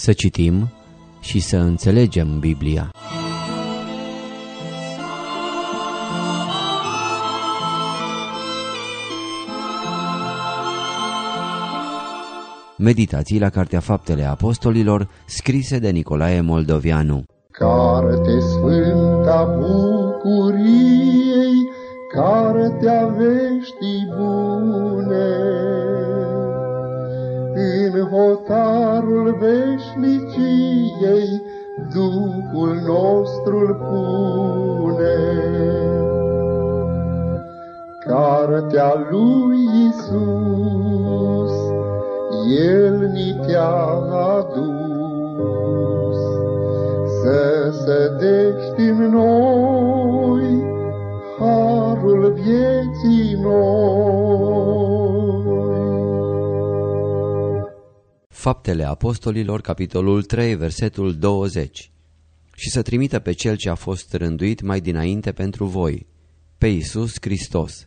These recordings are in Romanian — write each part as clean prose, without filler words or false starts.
Să citim și să înțelegem Biblia. Meditații la Cartea Faptele Apostolilor, scrise de Nicolae Moldovianu. Carte sfânta bucuriei, cartea veștii bune, în hotarul veșniciei Duhul nostru-l pune. Cartea lui Iisus, El ni te-a adus, să sădești în noi harul vieții noi. Faptele Apostolilor, capitolul 3, versetul 20. Și să trimită pe Cel ce a fost rânduit mai dinainte pentru voi, pe Iisus Hristos.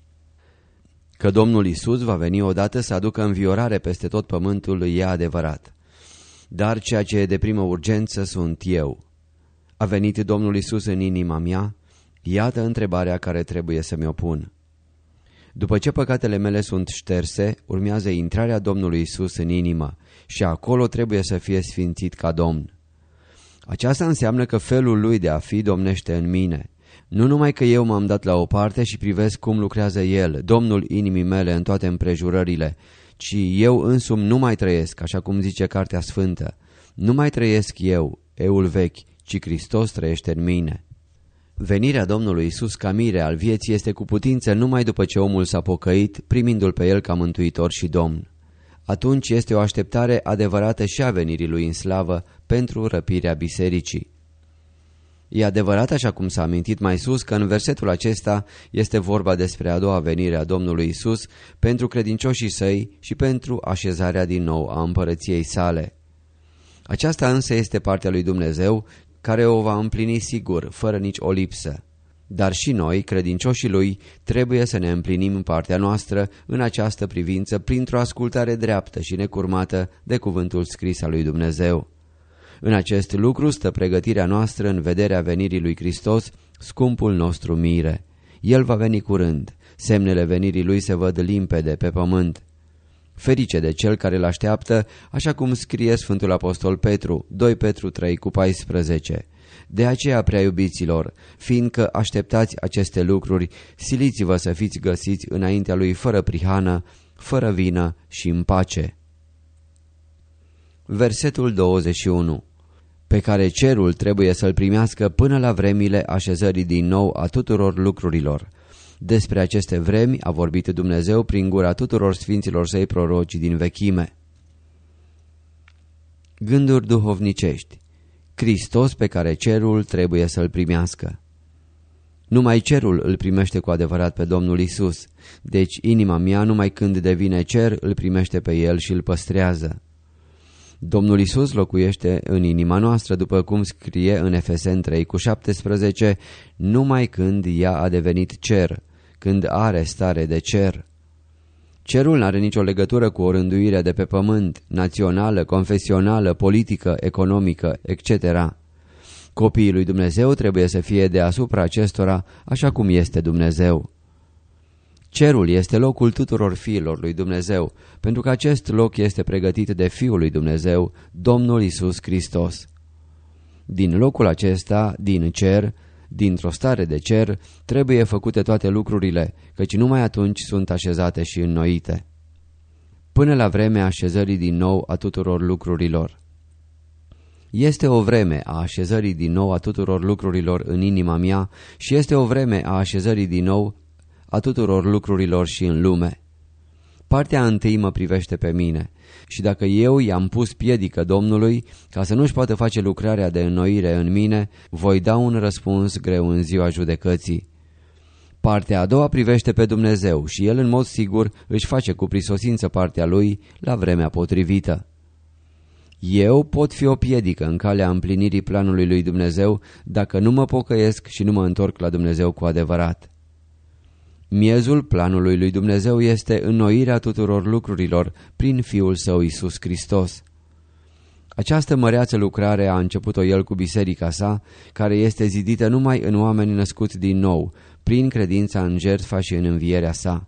Că Domnul Iisus va veni odată să aducă înviorare peste tot pământul e adevărat. Dar ceea ce e de primă urgență sunt eu. A venit Domnul Iisus în inima mea? Iată întrebarea care trebuie să mi-o pun. După ce păcatele mele sunt șterse, urmează intrarea Domnului Iisus în inimă și acolo trebuie să fie sfințit ca Domn. Aceasta înseamnă că felul Lui de a fi domnește în mine. Nu numai că eu m-am dat la o parte și privesc cum lucrează El, Domnul inimii mele în toate împrejurările, ci eu însumi nu mai trăiesc, așa cum zice Cartea Sfântă. Nu mai trăiesc eul vechi, ci Hristos trăiește în mine. Venirea Domnului Iisus ca mire al vieții este cu putință numai după ce omul s-a pocăit, primindu-L pe El ca mântuitor și Domn. Atunci este o așteptare adevărată și a venirii Lui în slavă pentru răpirea bisericii. E adevărat, așa cum s-a amintit mai sus, că în versetul acesta este vorba despre a doua venire a Domnului Iisus pentru credincioșii Săi și pentru așezarea din nou a împărăției Sale. Aceasta însă este partea lui Dumnezeu, care o va împlini sigur, fără nici o lipsă. Dar și noi, credincioșii Lui, trebuie să ne împlinim partea noastră în această privință printr-o ascultare dreaptă și necurmată de cuvântul scris al lui Dumnezeu. În acest lucru stă pregătirea noastră în vederea venirii lui Hristos, scumpul nostru mire. El va veni curând, semnele venirii Lui se văd limpede pe pământ. Ferice de cel care îl așteaptă, așa cum scrie Sfântul Apostol Petru, 2 Petru 3,14. De aceea, prea iubiților, fiindcă așteptați aceste lucruri, siliți-vă să fiți găsiți înaintea Lui fără prihană, fără vină și în pace. Versetul 21. Pe care cerul trebuie să-l primească până la vremile așezării din nou a tuturor lucrurilor. Despre aceste vremi a vorbit Dumnezeu prin gura tuturor sfinților Săi proroci din vechime. Gânduri duhovnicești. Hristos pe care cerul trebuie să-l primească. Numai cerul îl primește cu adevărat pe Domnul Iisus, deci inima mea numai când devine cer îl primește pe El și îl păstrează. Domnul Iisus locuiește în inima noastră, după cum scrie în Efeseni 3,17, numai când ea a devenit cer, când are stare de cer. Cerul n-are nicio legătură cu o rânduire de pe pământ, națională, confesională, politică, economică, etc. Copiii lui Dumnezeu trebuie să fie deasupra acestora, așa cum este Dumnezeu. Cerul este locul tuturor fiilor lui Dumnezeu, pentru că acest loc este pregătit de Fiul lui Dumnezeu, Domnul Iisus Hristos. Din locul acesta, din cer, dintr-o stare de cer, trebuie făcute toate lucrurile, căci numai atunci sunt așezate și înnoite. Până la vremea așezării din nou a tuturor lucrurilor. Este o vreme a așezării din nou a tuturor lucrurilor în inima mea și este o vreme a așezării din nou a tuturor lucrurilor și în lume. Partea întâi mă privește pe mine și dacă eu i-am pus piedică Domnului ca să nu-și poată face lucrarea de înnoire în mine, voi da un răspuns greu în ziua judecății. Partea a doua privește pe Dumnezeu și El în mod sigur își face cu prisosință partea Lui la vremea potrivită. Eu pot fi o piedică în calea împlinirii planului lui Dumnezeu dacă nu mă pocăiesc și nu mă întorc la Dumnezeu cu adevărat. Miezul planului lui Dumnezeu este înnoirea tuturor lucrurilor prin Fiul Său Iisus Hristos. Această măreață lucrare a început-o El cu biserica sa, care este zidită numai în oameni născuți din nou, prin credința în jertfa și în învierea sa.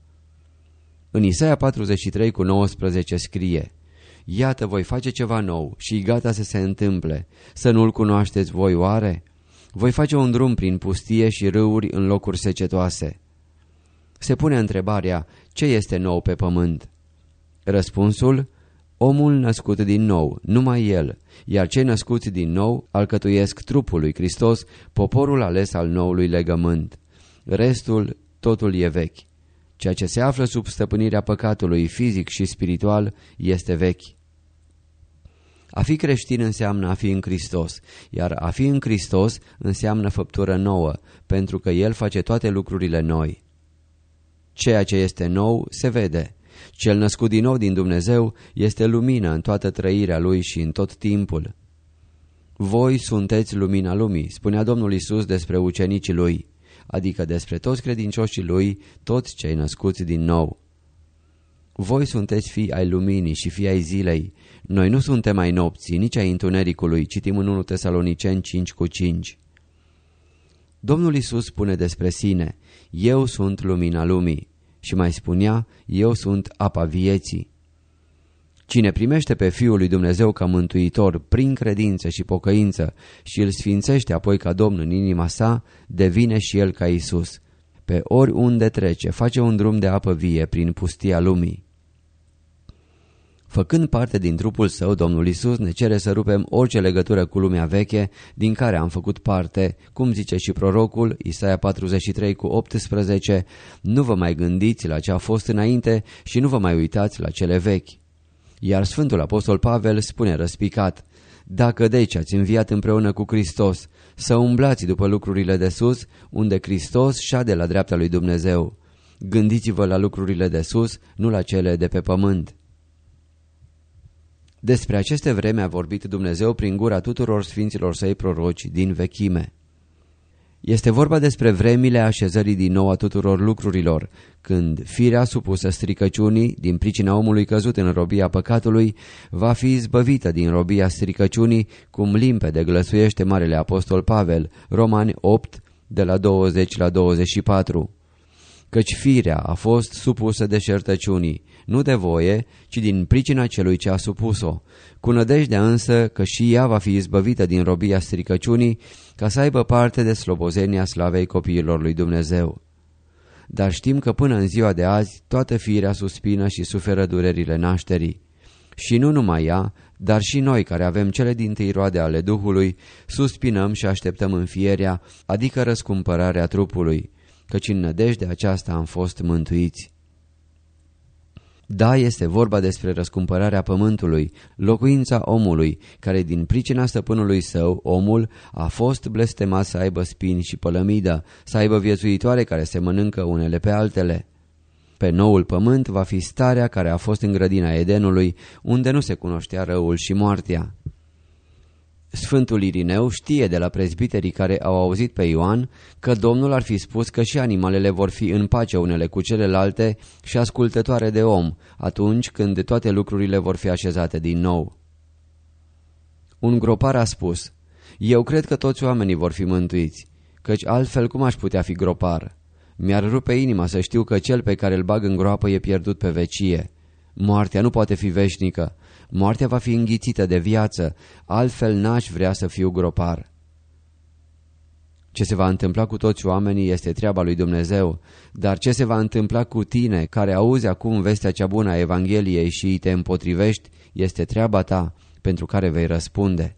În Isaia 43:19 scrie: Iată, voi face ceva nou și gata să se întâmple, să nu-l cunoașteți voi oare? Voi face un drum prin pustie și râuri în locuri secetoase. Se pune întrebarea, ce este nou pe pământ? Răspunsul: omul născut din nou, numai el, iar cei născuți din nou alcătuiesc trupul lui Hristos, poporul ales al noului legământ. Restul, totul e vechi. Ceea ce se află sub stăpânirea păcatului fizic și spiritual este vechi. A fi creștin înseamnă a fi în Hristos, iar a fi în Hristos înseamnă făptură nouă, pentru că El face toate lucrurile noi. Ceea ce este nou se vede. Cel născut din nou din Dumnezeu este lumină în toată trăirea Lui și în tot timpul. Voi sunteți lumina lumii, spunea Domnul Iisus despre ucenicii Lui, adică despre toți credincioșii Lui, toți cei născuți din nou. Voi sunteți fii ai luminii și fii ai zilei. Noi nu suntem ai nopții, nici ai întunericului, citim în 1 Tesaloniceni 5:5. Domnul Iisus spune despre sine: Eu sunt lumina lumii. Și mai spunea: Eu sunt apa vieții. Cine primește pe Fiul lui Dumnezeu ca mântuitor prin credință și pocăință și îl sfințește apoi ca Domn în inima sa, devine și el ca Iisus. Pe oriunde trece, face un drum de apă vie prin pustia lumii. Făcând parte din trupul său, Domnul Iisus ne cere să rupem orice legătură cu lumea veche din care am făcut parte, cum zice și prorocul, Isaia 43:18, nu vă mai gândiți la ce a fost înainte și nu vă mai uitați la cele vechi. Iar Sfântul Apostol Pavel spune răspicat: dacă deci ați înviat împreună cu Hristos, să umblați după lucrurile de sus, unde Hristos șade la dreapta lui Dumnezeu. Gândiți-vă la lucrurile de sus, nu la cele de pe pământ. Despre aceste vreme a vorbit Dumnezeu prin gura tuturor sfinților săi proroci din vechime. Este vorba despre vremile așezării din nou a tuturor lucrurilor, când firea supusă stricăciunii, din pricina omului căzut în robia păcatului, va fi izbăvită din robia stricăciunii, cum limpede glăsuiește Marele Apostol Pavel, Romani 8, de la 20 la 24. Căci firea a fost supusă deșertăciunii, nu de voie, ci din pricina celui ce a supus-o, cu nădejdea însă că și ea va fi izbăvită din robia stricăciunii, ca să aibă parte de slobozenia slavei copiilor lui Dumnezeu. Dar știm că până în ziua de azi toată firea suspină și suferă durerile nașterii. Și nu numai ea, dar și noi care avem cele dintâi roade ale Duhului, suspinăm și așteptăm înfierea, adică răscumpărarea trupului, căci în nădejdea aceasta am fost mântuiți. Da, este vorba despre răscumpărarea pământului, locuința omului, care din pricina stăpânului său, omul, a fost blestemat să aibă spini și pălămidă, să aibă viețuitoare care se mănâncă unele pe altele. Pe noul pământ va fi starea care a fost în grădina Edenului, unde nu se cunoștea răul și moartea. Sfântul Irineu știe de la prezbiterii care au auzit pe Ioan că Domnul ar fi spus că și animalele vor fi în pace unele cu celelalte și ascultătoare de om, atunci când toate lucrurile vor fi așezate din nou. Un gropar a spus: eu cred că toți oamenii vor fi mântuiți, căci altfel cum aș putea fi gropar? Mi-ar rupe inima să știu că cel pe care îl bag în groapă e pierdut pe vecie. Moartea nu poate fi veșnică. Moartea va fi înghițită de viață, altfel n-aș vrea să fiu gropar. Ce se va întâmpla cu toți oamenii este treaba lui Dumnezeu, dar ce se va întâmpla cu tine, care auzi acum vestea cea bună a Evangheliei și îi te împotrivești, este treaba ta, pentru care vei răspunde.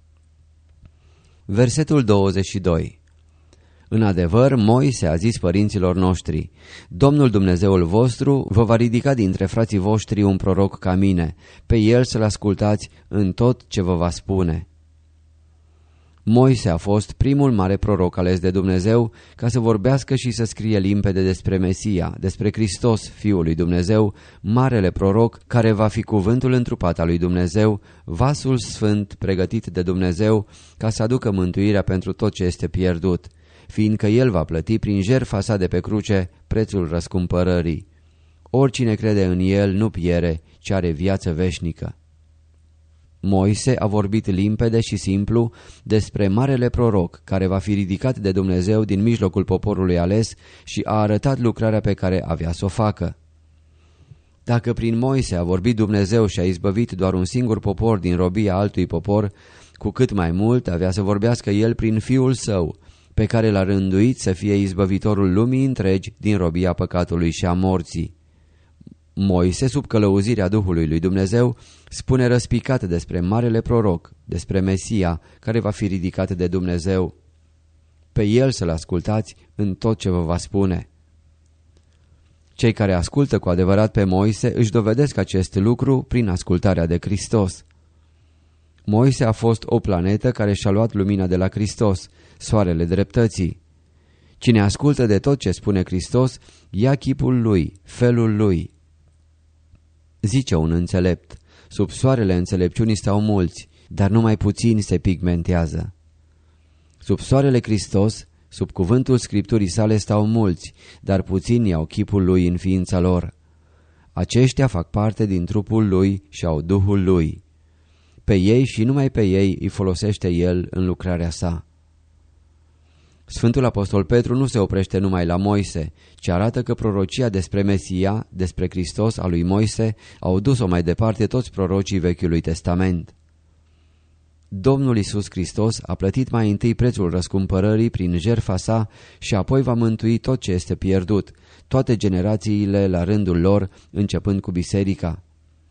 Versetul 22. În adevăr, Moise a zis părinților noștri: Domnul Dumnezeul vostru vă va ridica dintre frații voștri un proroc ca mine, pe el să-l ascultați în tot ce vă va spune. Moise a fost primul mare proroc ales de Dumnezeu ca să vorbească și să scrie limpede despre Mesia, despre Hristos, Fiul lui Dumnezeu, marele proroc care va fi cuvântul întrupat al lui Dumnezeu, vasul sfânt pregătit de Dumnezeu ca să aducă mântuirea pentru tot ce este pierdut, fiindcă El va plăti prin jertfa sa de pe cruce prețul răscumpărării. Oricine crede în El nu piere, ci are viață veșnică. Moise a vorbit limpede și simplu despre marele proroc care va fi ridicat de Dumnezeu din mijlocul poporului ales și a arătat lucrarea pe care avea să o facă. Dacă prin Moise a vorbit Dumnezeu și a izbăvit doar un singur popor din robia altui popor, cu cât mai mult avea să vorbească el prin Fiul Său, pe care l-a rânduit să fie izbăvitorul lumii întregi din robia păcatului și a morții. Moise, sub călăuzirea Duhului lui Dumnezeu, spune răspicat despre marele proroc, despre Mesia, care va fi ridicat de Dumnezeu. Pe el să-l ascultați în tot ce vă va spune. Cei care ascultă cu adevărat pe Moise își dovedesc acest lucru prin ascultarea de Hristos. Moise a fost o planetă care și-a luat lumina de la Hristos, soarele dreptății. Cine ascultă de tot ce spune Hristos, ia chipul lui, felul lui. Zice un înțelept, sub soarele înțelepciunii stau mulți, dar numai puțini se pigmentează. Sub soarele Hristos, sub cuvântul Scripturii sale stau mulți, dar puțini au chipul lui în ființa lor. Aceștia fac parte din trupul lui și au Duhul lui. Pe ei și numai pe ei îi folosește el în lucrarea sa. Sfântul Apostol Petru nu se oprește numai la Moise, ci arată că prorocia despre Mesia, despre Hristos a lui Moise, au dus-o mai departe toți prorocii Vechiului Testament. Domnul Iisus Hristos a plătit mai întâi prețul răscumpărării prin jertfa sa și apoi va mântui tot ce este pierdut, toate generațiile la rândul lor, începând cu biserica.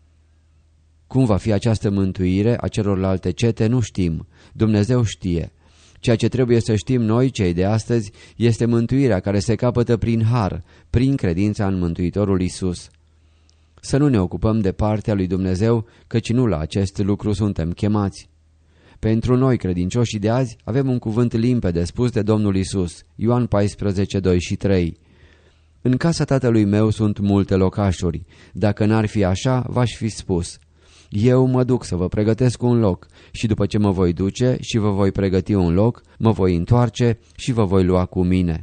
Cum va fi această mântuire a celorlalte cete, nu știm. Dumnezeu știe. Ceea ce trebuie să știm noi, cei de astăzi, este mântuirea care se capătă prin har, prin credința în Mântuitorul Iisus. Să nu ne ocupăm de partea lui Dumnezeu, căci nu la acest lucru suntem chemați. Pentru noi, credincioșii de azi, avem un cuvânt limpede spus de Domnul Iisus, Ioan 14, 2 și 3. În casa tatălui meu sunt multe locașuri. Dacă n-ar fi așa, v-aș fi spus. Eu mă duc să vă pregătesc un loc și după ce mă voi duce și vă voi pregăti un loc, mă voi întoarce și vă voi lua cu mine.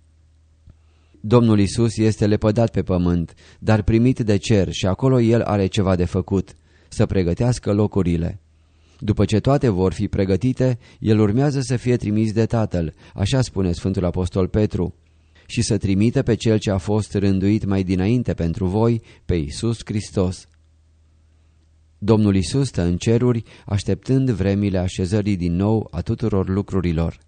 Domnul Iisus este lepădat pe pământ, dar primit de cer și acolo el are ceva de făcut, să pregătească locurile. După ce toate vor fi pregătite, el urmează să fie trimis de Tatăl, așa spune Sfântul Apostol Petru, și să trimite pe cel ce a fost rânduit mai dinainte pentru voi, pe Iisus Hristos. Domnul Iisus stă în ceruri, așteptând vremile așezării din nou a tuturor lucrurilor.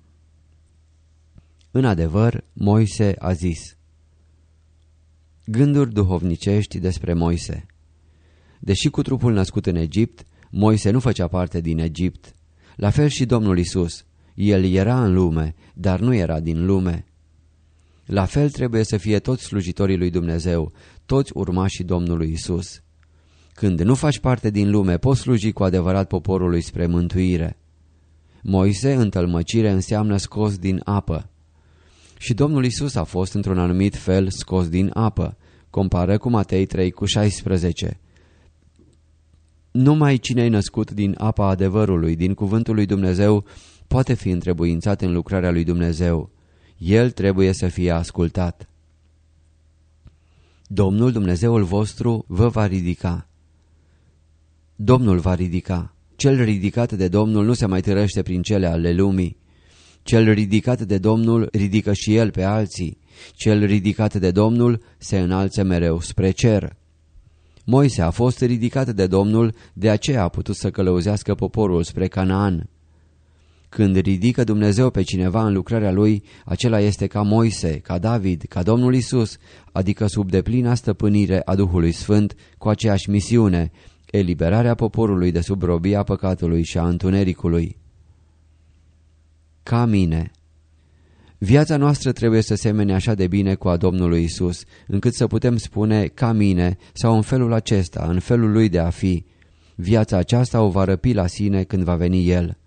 În adevăr, Moise a zis. Gânduri duhovnicești despre Moise. Deși cu trupul născut în Egipt, Moise nu făcea parte din Egipt. La fel și Domnul Iisus. El era în lume, dar nu era din lume. La fel trebuie să fie toți slujitorii lui Dumnezeu, toți urmașii Domnului Iisus. Când nu faci parte din lume, poți sluji cu adevărat poporului spre mântuire. Moise, în tălmăcire, înseamnă scos din apă. Și Domnul Iisus a fost într-un anumit fel scos din apă. Compară cu Matei 3:16. Numai cine e născut din apa adevărului, din cuvântul lui Dumnezeu, poate fi întrebuințat în lucrarea lui Dumnezeu. El trebuie să fie ascultat. Domnul Dumnezeul vostru vă va ridica. Domnul va ridica. Cel ridicat de Domnul nu se mai târăște prin cele ale lumii. Cel ridicat de Domnul ridică și el pe alții. Cel ridicat de Domnul se înalță mereu spre cer. Moise a fost ridicat de Domnul, de aceea a putut să călăuzească poporul spre Canaan. Când ridică Dumnezeu pe cineva în lucrarea lui, acela este ca Moise, ca David, ca Domnul Iisus, adică sub deplina stăpânire a Duhului Sfânt, cu aceeași misiune, eliberarea poporului de sub robia păcatului și a întunericului. Ca mine. Viața noastră trebuie să semene așa de bine cu a Domnului Iisus, încât să putem spune ca mine sau în felul acesta, în felul lui de a fi. Viața aceasta o va răpi la sine când va veni El.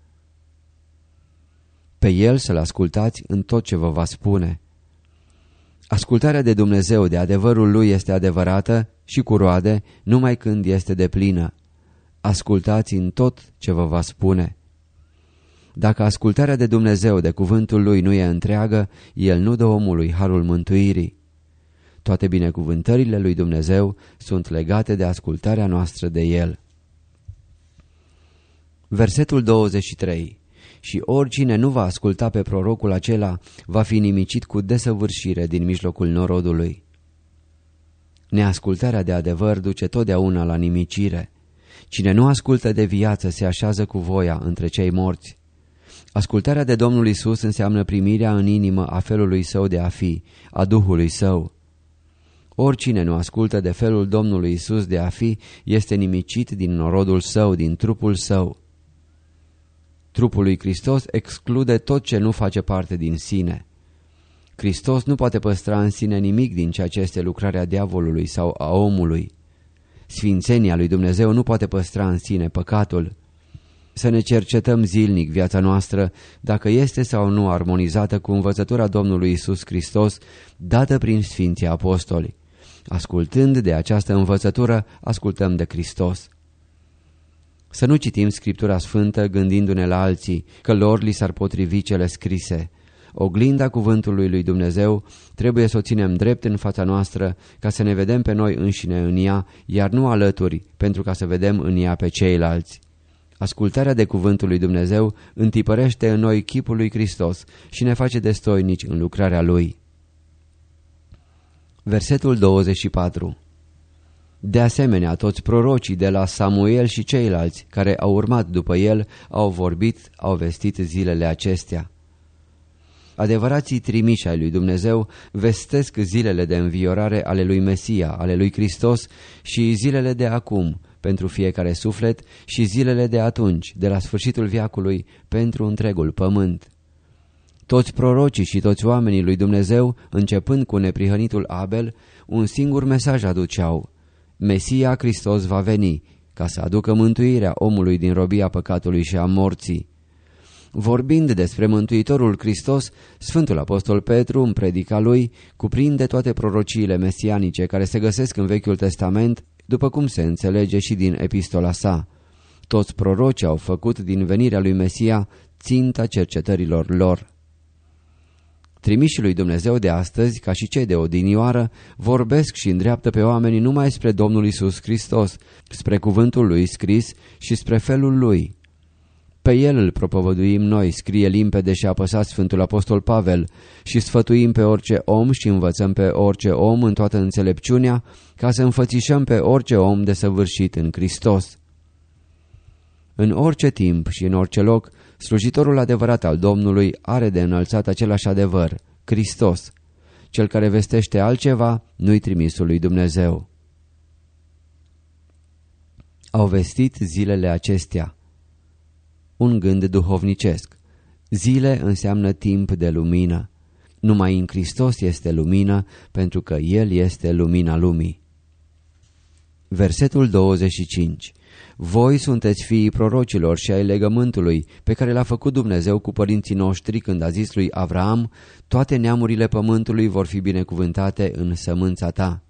Pe El să-L ascultați în tot ce vă va spune. Ascultarea de Dumnezeu de adevărul Lui este adevărată și cu roade numai când este deplină. Ascultați în tot ce vă va spune. Dacă ascultarea de Dumnezeu de cuvântul Lui nu e întreagă, El nu dă omului harul mântuirii. Toate binecuvântările lui Dumnezeu sunt legate de ascultarea noastră de El. Versetul 23. Și oricine nu va asculta pe prorocul acela va fi nimicit cu desăvârșire din mijlocul norodului. Neascultarea de adevăr duce totdeauna la nimicire. Cine nu ascultă de viață se așează cu voia între cei morți. Ascultarea de Domnul Iisus înseamnă primirea în inimă a felului său de a fi, a Duhului său. Oricine nu ascultă de felul Domnului Iisus de a fi este nimicit din norodul său, din trupul său. Trupul lui Hristos exclude tot ce nu face parte din sine. Hristos nu poate păstra în sine nimic din ceea ce este lucrarea diavolului sau a omului. Sfințenia lui Dumnezeu nu poate păstra în sine păcatul. Să ne cercetăm zilnic viața noastră dacă este sau nu armonizată cu învățătura Domnului Iisus Hristos dată prin Sfinții Apostoli. Ascultând de această învățătură, ascultăm de Hristos. Să nu citim Scriptura Sfântă gândindu-ne la alții, că lor li s-ar potrivi cele scrise. Oglinda cuvântului lui Dumnezeu trebuie să o ținem drept în fața noastră ca să ne vedem pe noi înșine în ea, iar nu alături, pentru ca să vedem în ea pe ceilalți. Ascultarea de cuvântul lui Dumnezeu întipărește în noi chipul lui Hristos și ne face destoinici în lucrarea Lui. Versetul 24. De asemenea, toți prorocii de la Samuel și ceilalți care au urmat după el au vorbit, au vestit zilele acestea. Adevărații trimiși ai lui Dumnezeu vestesc zilele de înviorare ale lui Mesia, ale lui Hristos și zilele de acum pentru fiecare suflet și zilele de atunci, de la sfârșitul veacului, pentru întregul pământ. Toți prorocii și toți oamenii lui Dumnezeu, începând cu neprihănitul Abel, un singur mesaj aduceau: Mesia Hristos va veni, ca să aducă mântuirea omului din robia păcatului și a morții. Vorbind despre Mântuitorul Hristos, Sfântul Apostol Petru, în predica lui, cuprinde toate prorociile mesianice care se găsesc în Vechiul Testament, după cum se înțelege și din epistola sa. Toți prorocii au făcut din venirea lui Mesia ținta cercetărilor lor. Trimișii lui Dumnezeu de astăzi, ca și cei de odinioară, vorbesc și îndreaptă pe oamenii numai spre Domnul Iisus Hristos, spre cuvântul lui scris și spre felul lui. Pe el îl propovăduim noi, scrie limpede și apăsat Sfântul Apostol Pavel, și sfătuim pe orice om și învățăm pe orice om în toată înțelepciunea, ca să înfățișăm pe orice om desăvârșit în Hristos. În orice timp și în orice loc, slujitorul adevărat al Domnului are de înălțat același adevăr, Hristos. Cel care vestește altceva nu-i trimisul lui Dumnezeu. Au vestit zilele acestea. Un gând duhovnicesc. Zile înseamnă timp de lumină. Numai în Hristos este lumină, pentru că El este lumina lumii. Versetul 25. Voi sunteți fiii prorocilor și ai legământului pe care l-a făcut Dumnezeu cu părinții noștri când a zis lui Avraam: toate neamurile pământului vor fi binecuvântate în sămânța ta.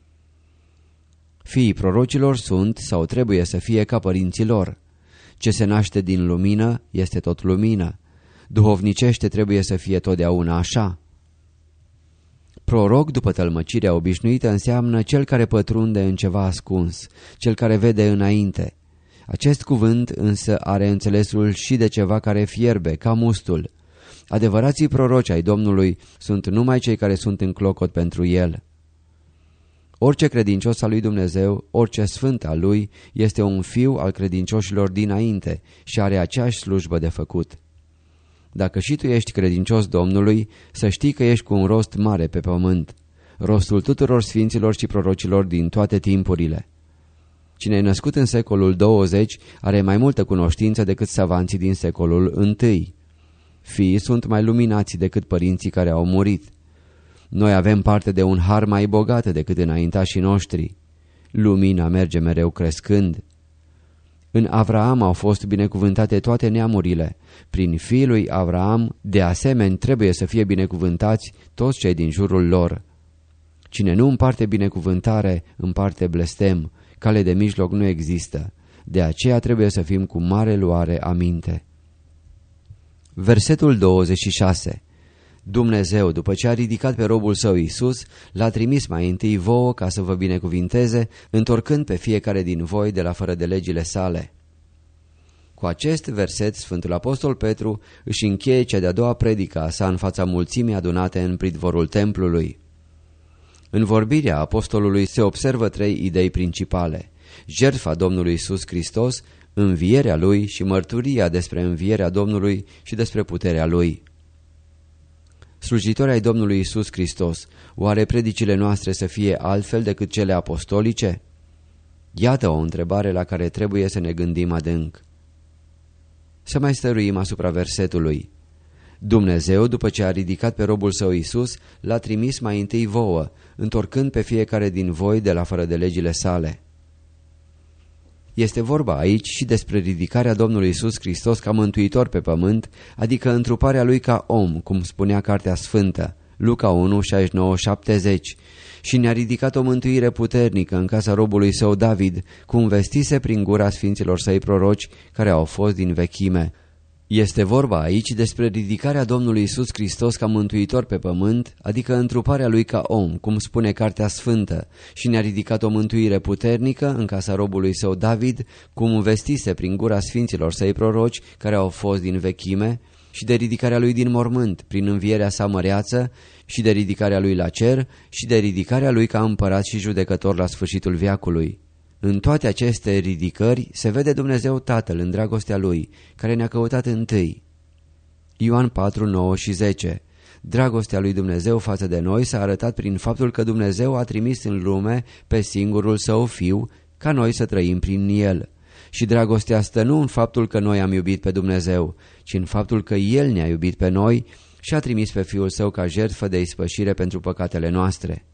Fiii prorocilor sunt sau trebuie să fie ca părinții lor. Ce se naște din lumină este tot lumină. Duhovnicește trebuie să fie totdeauna așa. Proroc, după tălmăcirea obișnuită, înseamnă cel care pătrunde în ceva ascuns, cel care vede înainte. Acest cuvânt însă are înțelesul și de ceva care fierbe, ca mustul. Adevărații proroci ai Domnului sunt numai cei care sunt în clocot pentru El. Orice credincios al lui Dumnezeu, orice sfânt al lui, este un fiu al credincioșilor dinainte și are aceeași slujbă de făcut. Dacă și tu ești credincios Domnului, să știi că ești cu un rost mare pe pământ, rostul tuturor sfinților și prorocilor din toate timpurile. Cine e născut în secolul 20 are mai multă cunoștință decât savanții din secolul I. Fiii sunt mai luminați decât părinții care au murit. Noi avem parte de un har mai bogat decât înaintașii noștri. Lumina merge mereu crescând. În Avraam au fost binecuvântate toate neamurile. Prin fiul lui Avraam, de asemenea, trebuie să fie binecuvântați toți cei din jurul lor. Cine nu împarte binecuvântare, împarte blestem. Cale de mijloc nu există. De aceea trebuie să fim cu mare luare aminte. Versetul 26. Dumnezeu, după ce a ridicat pe robul său Iisus, l-a trimis mai întâi vouă ca să vă binecuvinteze, întorcând pe fiecare din voi de la fără de legile sale. Cu Cu acest verset, Sfântul Apostol Petru își încheie cea de-a doua predică a sa în fața mulțimii adunate în pridvorul templului. În vorbirea apostolului se observă 3 idei principale: jertfa Domnului Iisus Hristos, învierea Lui și mărturia despre învierea Domnului și despre puterea Lui. Slujitori ai Domnului Iisus Hristos, oare predicile noastre să fie altfel decât cele apostolice? Iată o întrebare la care trebuie să ne gândim adânc. Să mai stăruim asupra versetului. Dumnezeu, după ce a ridicat pe robul său Iisus, l-a trimis mai întâi vouă, întorcând pe fiecare din voi de la fără de legile sale. Este vorba aici și despre ridicarea Domnului Iisus Hristos ca mântuitor pe pământ, adică întruparea Lui ca om, cum spunea Cartea Sfântă, Luca 1, 69-70, și ne-a ridicat o mântuire puternică în casa robului său David, cum vestise prin gura sfinților săi proroci care au fost din vechime. Este vorba aici despre ridicarea Domnului Iisus Hristos ca mântuitor pe pământ, adică întruparea Lui ca om, cum spune Cartea Sfântă, și ne-a ridicat o mântuire puternică în casa robului său David, cum vestise prin gura sfinților săi proroci care au fost din vechime, și de ridicarea Lui din mormânt, prin învierea sa măreață, și de ridicarea Lui la cer, și de ridicarea Lui ca împărat și judecător la sfârșitul veacului. În toate aceste ridicări se vede Dumnezeu Tatăl în dragostea Lui, care ne-a căutat întâi. Ioan 4, 9 și 10. Dragostea lui Dumnezeu față de noi s-a arătat prin faptul că Dumnezeu a trimis în lume pe singurul Său Fiu, ca noi să trăim prin El. Și dragostea stă nu în faptul că noi am iubit pe Dumnezeu, ci în faptul că El ne-a iubit pe noi și a trimis pe Fiul Său ca jertfă de ispășire pentru păcatele noastre.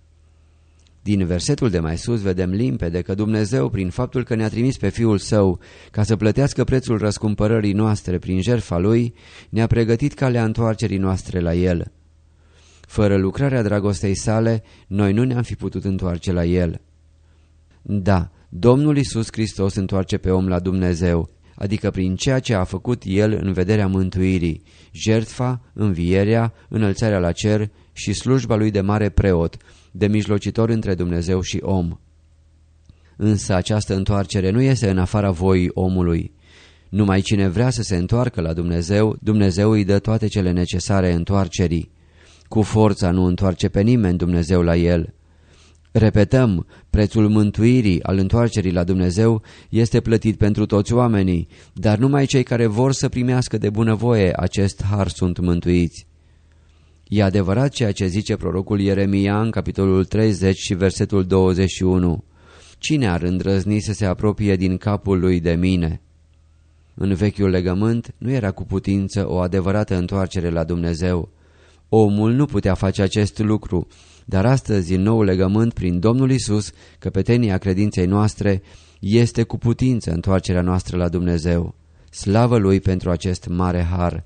Din versetul de mai sus vedem limpede că Dumnezeu, prin faptul că ne-a trimis pe Fiul Său ca să plătească prețul răscumpărării noastre prin jertfa Lui, ne-a pregătit calea întoarcerii noastre la El. Fără lucrarea dragostei sale, noi nu ne-am fi putut întoarce la El. Da, Domnul Iisus Hristos întoarce pe om la Dumnezeu, adică prin ceea ce a făcut El în vederea mântuirii, jertfa, învierea, înălțarea la cer și slujba Lui de mare preot, de mijlocitor între Dumnezeu și om. Însă această întoarcere nu este în afara voii omului. Numai cine vrea să se întoarcă la Dumnezeu, Dumnezeu îi dă toate cele necesare întoarcerii. Cu forța nu întoarce pe nimeni Dumnezeu la el. Repetăm, prețul mântuirii, al întoarcerii la Dumnezeu, este plătit pentru toți oamenii, dar numai cei care vor să primească de bunăvoie acest har sunt mântuiți. E adevărat ceea ce zice prorocul Ieremia în capitolul 30 și versetul 21. Cine ar îndrăzni să se apropie din capul lui de mine? În vechiul legământ nu era cu putință o adevărată întoarcere la Dumnezeu. Omul nu putea face acest lucru, dar astăzi, în nou legământ, prin Domnul Iisus, căpetenia credinței noastre, este cu putință întoarcerea noastră la Dumnezeu. Slavă Lui pentru acest mare har!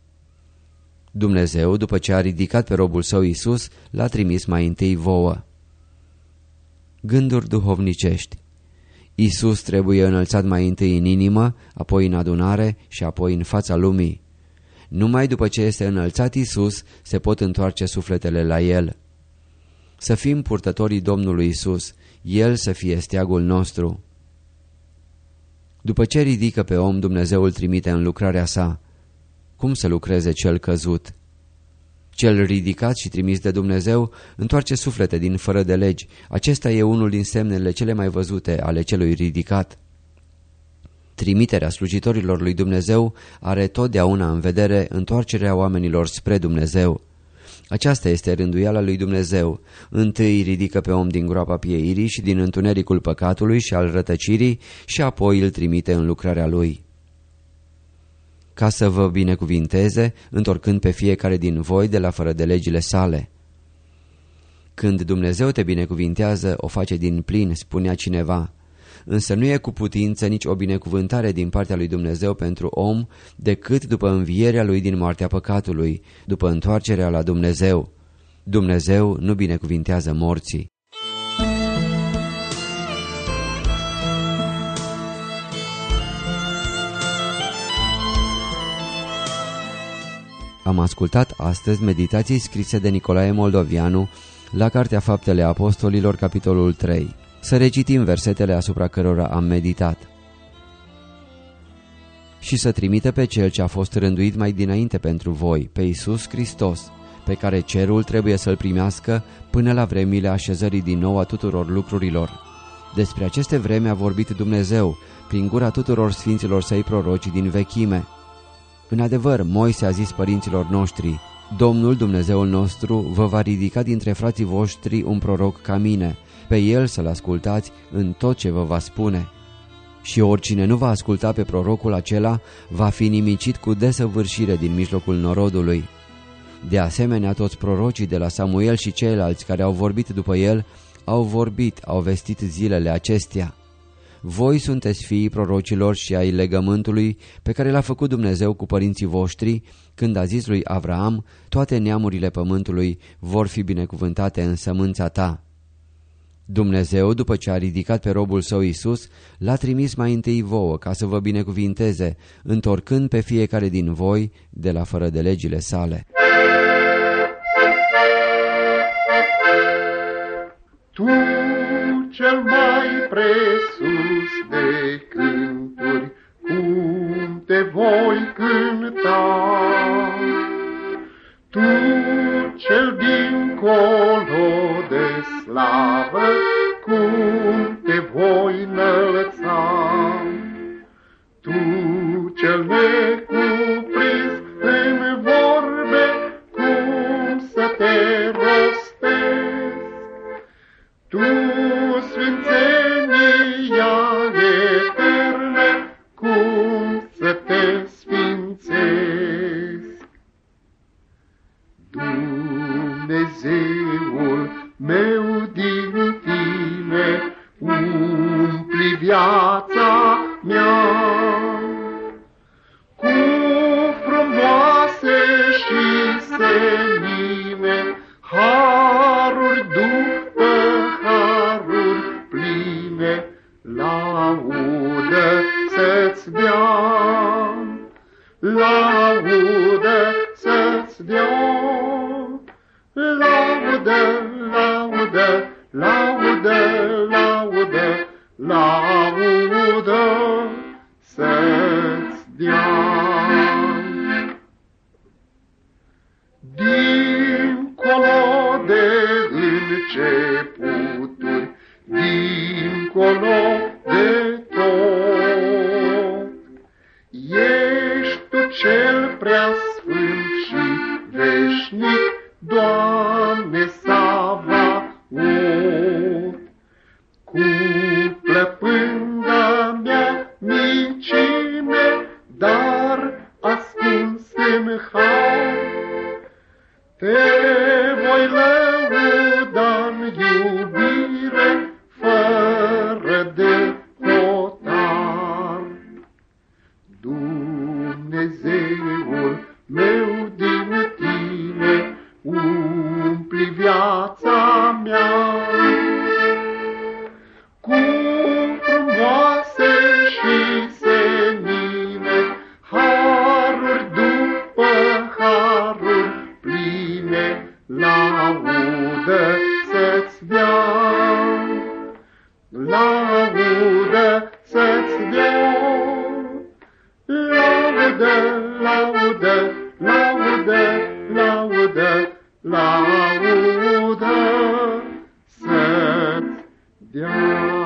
Dumnezeu, după ce a ridicat pe robul Său Iisus, l-a trimis mai întâi vouă. Gânduri duhovnicești. Iisus trebuie înălțat mai întâi în inimă, apoi în adunare și apoi în fața lumii. Numai după ce este înălțat Iisus se pot întoarce sufletele la El. Să fim purtătorii Domnului Iisus, El să fie steagul nostru. După ce ridică pe om, Dumnezeu îl trimite în lucrarea sa. Cum să lucreze cel căzut? Cel ridicat și trimis de Dumnezeu întoarce suflete din fără de legi. Acesta e unul din semnele cele mai văzute ale celui ridicat. Trimiterea slujitorilor lui Dumnezeu are totdeauna în vedere întoarcerea oamenilor spre Dumnezeu. Aceasta este rânduiala lui Dumnezeu. Întâi ridică pe om din groapa pieirii și din întunericul păcatului și al rătăcirii și apoi îl trimite în lucrarea lui. Ca să vă binecuvinteze, întorcând pe fiecare din voi de la fără de legile sale. Când Dumnezeu te binecuvintează, o face din plin, spunea cineva. Însă nu e cu putință nici o binecuvântare din partea lui Dumnezeu pentru om, decât după învierea lui din moartea păcatului, după întoarcerea la Dumnezeu. Dumnezeu nu binecuvintează morții. Am ascultat astăzi meditații scrise de Nicolae Moldovianu la Cartea Faptele Apostolilor, capitolul 3. Să recitim versetele asupra cărora am meditat. și să trimită pe Cel ce a fost rânduit mai dinainte pentru voi, pe Iisus Hristos, pe care cerul trebuie să-L primească până la vremile așezării din nou a tuturor lucrurilor. Despre aceste vreme a vorbit Dumnezeu, prin gura tuturor sfinților Săi proroci din vechime. În adevăr, Moise a zis părinților noștri: Domnul Dumnezeul nostru vă va ridica dintre frații voștri un proroc ca mine, pe el să-l ascultați în tot ce vă va spune. Și oricine nu va asculta pe prorocul acela va fi nimicit cu desăvârșire din mijlocul norodului. De asemenea, toți prorocii de la Samuel și ceilalți care au vorbit după el au vestit zilele acestea. Voi sunteți fiii prorocilor și ai legământului pe care l-a făcut Dumnezeu cu părinții voștri, când a zis lui Avraam: toate neamurile pământului vor fi binecuvântate în sămânța ta. Dumnezeu, după ce a ridicat pe robul său Iisus, l-a trimis mai întâi vouă ca să vă binecuvinteze, întorcând pe fiecare din voi de la fără de legile sale. Tu, cel mai presus de cânturi, cum te voi cânta? Tu, cel dincolo de slavă, cum te voi înălța? Tu, cel necuprins în vorbe, cum să te rostezi? Tu, sfințenia eternă, cum să te sfințezi? Dumnezeul meu, din tine umpli viața mea, cu frumoase și senine, haruri după haruri pline, laudă să-ți dea, laudă să-ți dea, laudă, laudă, laudă, laudă, laudă să-ți dea. Dincolo de începuturi, dincolo de tot, ești tu cel preasfânt și veșnic, Doamne Savaot. Cu plăpânda mea micime, dar ascuns în har, te voi lăuda-n iubire fără de hotar. Dumnezeul meu, din tine umpli viața mea, cu frumoase și senine, haruri după haruri pline, laudă să-ți dea, laudă să-ți dea, laudă, laudă, laudă, laudă, laudă să-ți dea.